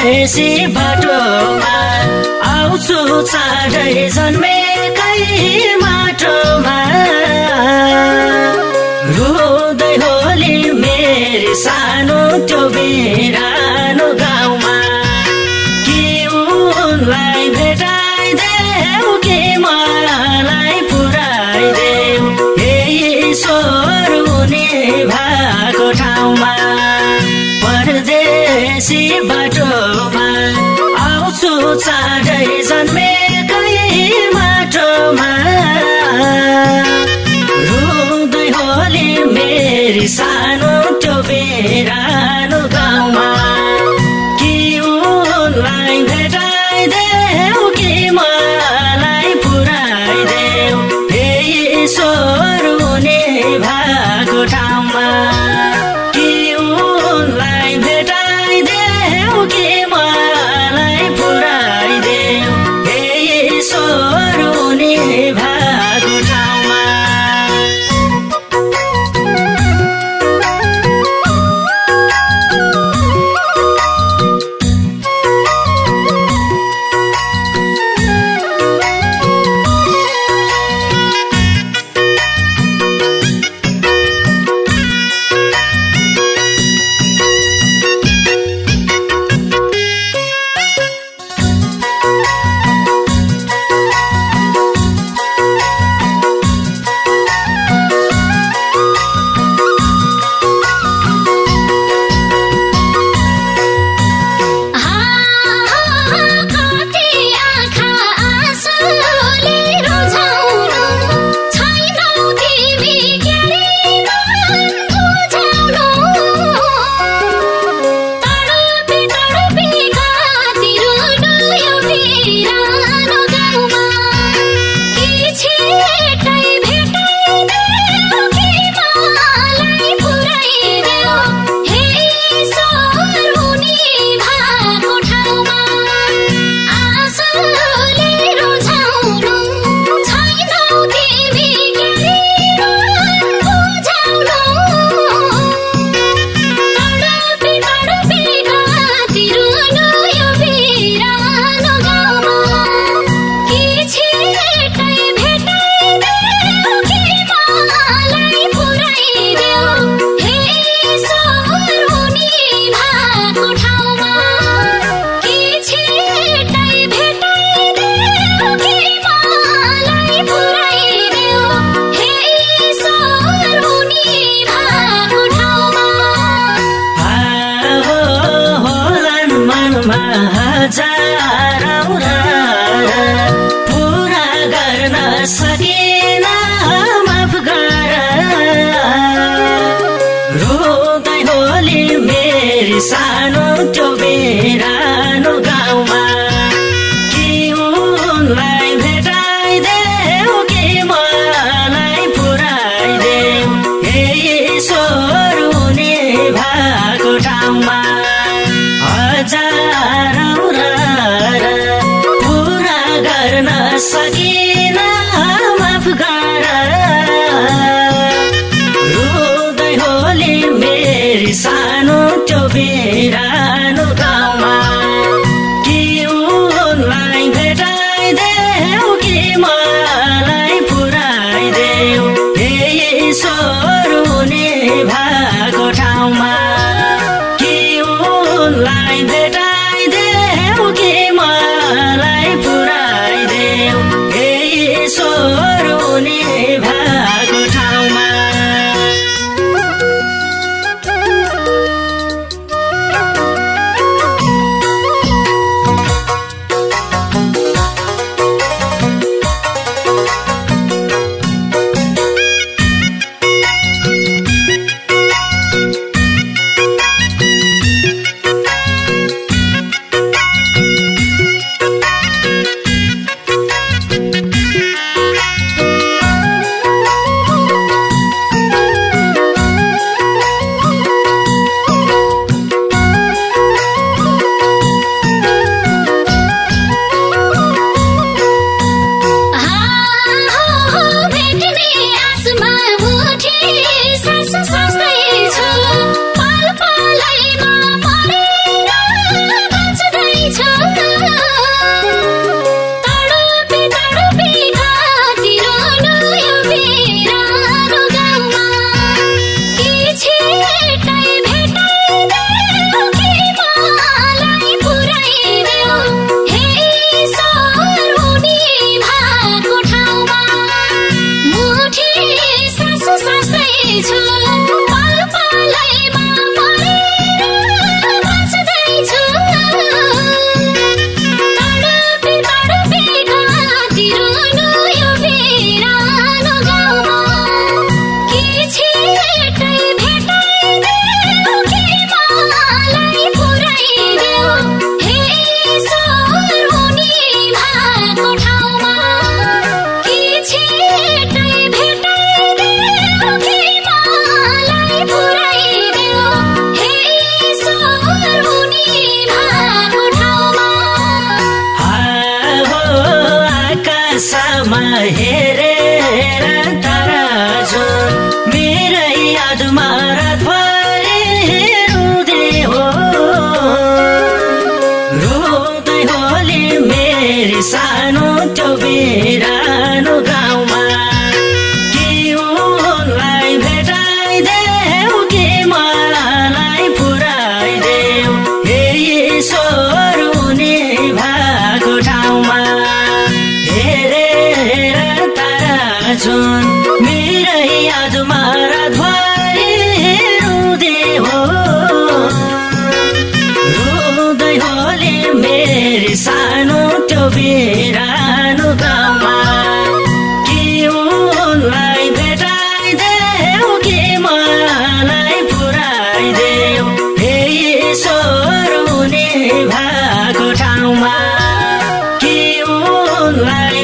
परदेशी बाटोमा आउँछु चाँडै जन्मेकै माटोमा रुँदै होली मेरी सानो त्यो बिरानो गाउँमा कि उनलाई भेटाइदेऊ कि मलाई पुर्याइदेऊ हे ईश्वर उनी भएको ठाउँमा परदेशी बाटोमा आउँछु चाँडै जन्मेकै माटोमा रुँदै होली मेरी सानो त्यो बिरानो गाउँमा कि उनलाई भेटाइदेऊ कि मलाई पुर्याइदेऊ हे ईश्वर उनी भएको ठाउँमा कि उनलाई भेटाइदेऊ कि मलाई पुर्याइदेऊ हे ईश्वर उनी भएको ठाउँमा पुरा गर्न सकिन माफ गर रुँदै होली मेरी सानो त्यो बिरानो गाउँमा कि उनलाई भेटाइदेऊ कि मलाई पुर्याइदेऊ हे ईश्वर उनी भएको ठाउँमा सकिन माफ गर रुँदै होली मेरी सानो त्यो बिरानो गाउँमा कि उनलाई भेटाइदेऊ कि मलाई पुर्याइदेऊ हे ईश्वर उनी भएको ठाउँमा कि उनलाई भेटाइदेऊ कि मलाई पुर्याइदेऊ हेरेर तारा जुन मेरै यादमा रातभरि रुँदै हो रुँदै होली मेरी सानो त्यो बिरानो गाउँमा कि उनलाई भेटाइदेऊ कि मलाई पुर्याइदेऊ हे ईश्वर उनी भएको ठाउँमा जुन मेरै यादमा रातभरि रुँदै हो रुँदै होली मेरी सानो त्यो बिरानो गाउँमा कि उनलाई भेटाइदेऊ कि मलाई पुर्याइदेऊ हे ईश्वर उनी भएको ठाउँमा कि उनलाई